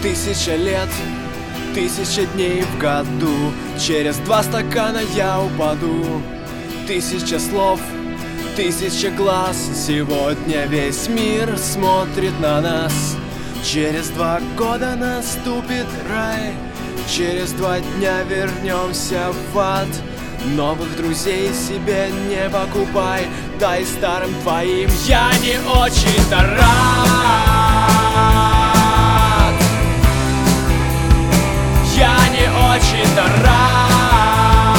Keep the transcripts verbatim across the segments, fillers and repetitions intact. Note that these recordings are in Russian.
Тысяча лет, тысяча дней в году, через два стакана я упаду. Тысяча слов, тысяча глаз, сегодня весь мир смотрит на нас. Через два года наступит рай, через два дня вернемся в ад. Новых друзей себе не покупай, дай старым твоим я не очень-то рад. Я не очень-то рад.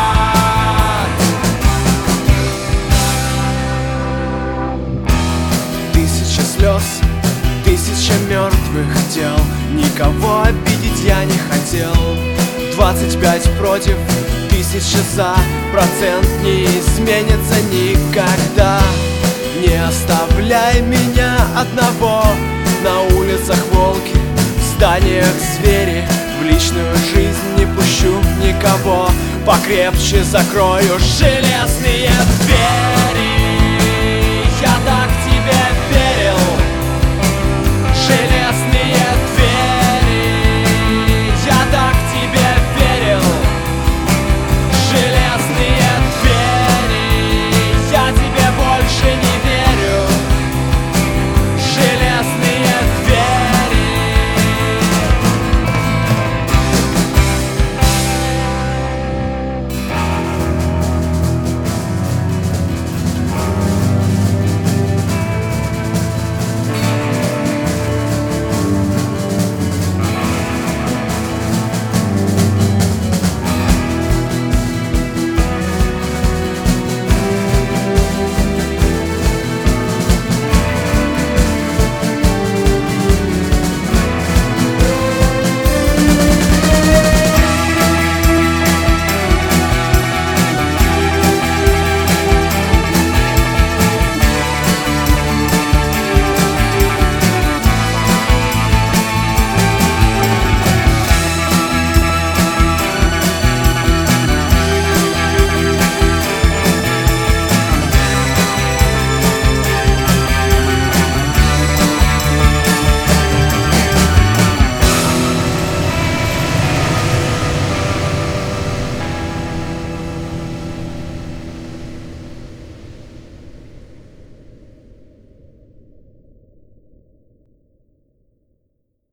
Тысяча слез, тысяча мертвых тел, никого обидеть я не хотел. Двадцать пять против, тысяча за, процент не изменится никогда. Не оставляй меня одного, на улицах волки, в зданиях звери. В личную жизнь не пущу никого, покрепче закрою железные двери.